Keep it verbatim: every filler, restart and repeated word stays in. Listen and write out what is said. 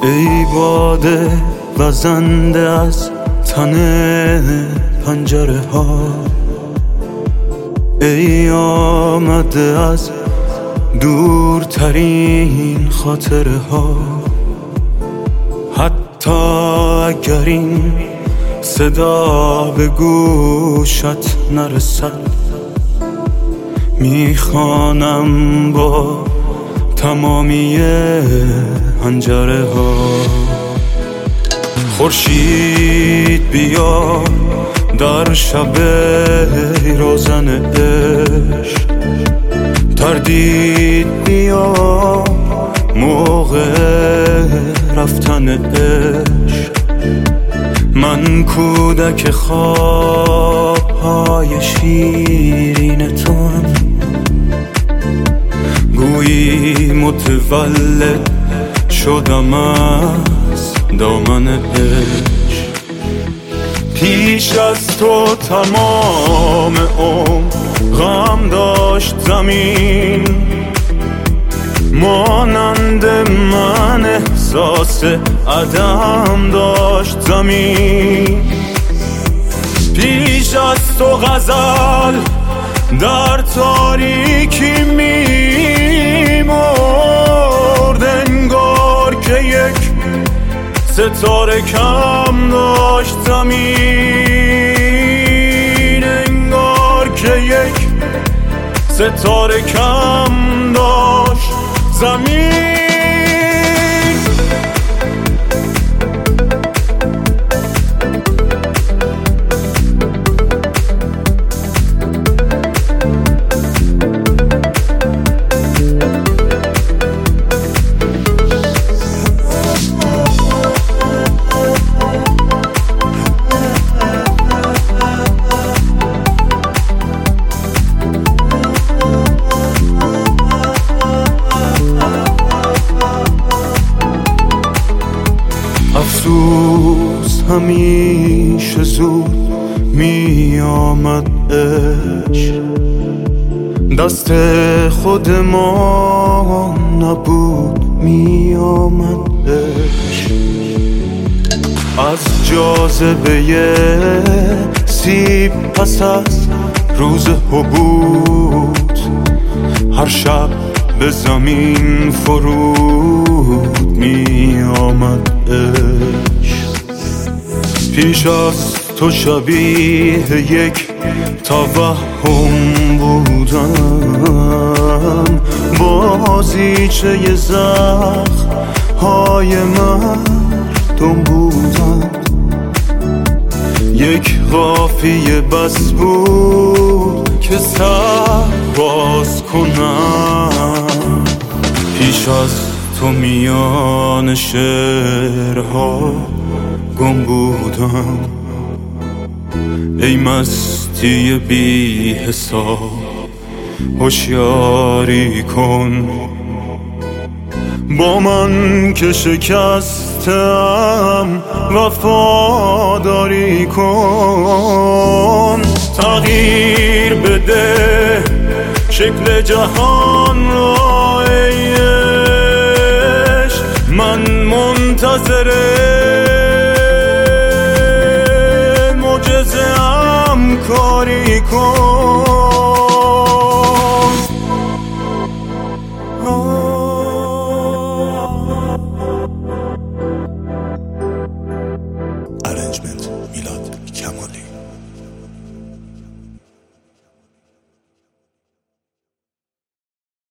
ای باده وزنده از تن پنجره ها، ای آمده از دورترین خاطره ها. حتی اگر این صدا به گوشت نرسد، میخوانم با تمامی حنجره ها. خورشید بیا در شب روزن عشق، تردید بیا موقع رفتن عشق. من کودک خوابهای شیرین توام، گویی متولد شدم از دامن عشق. پیش از تو تمام عمر غم داشت زمین، مانند من احساس عدم داشت زمین. پیش از تو غزل در تاریکی میمرد، انگار که یک ستاره کم داشت زمین، انگار که یک ستاره کم داشت زمین. افسوس همیشه زود می آمد عشق، دست خود ما نبود می آمد عشق. از جاذبه سیب پس از روز حبوط، هر شب به زمین فرود می آمد عشق. پیش از تو شبیه یک توهم بودم، بازیچه زخم های مردم بودم. یک قافیه بس بود که سر باز کنم. پیش از تو میان شعرها گم بودم. ای مستی بی حساب هوشیاری کن، با من که شکستم وفاداری کن. تغییر بده شکل جهان را ای عشق، من منتظر معجزه ام کاری کن. Arrangement میلاد کمالی.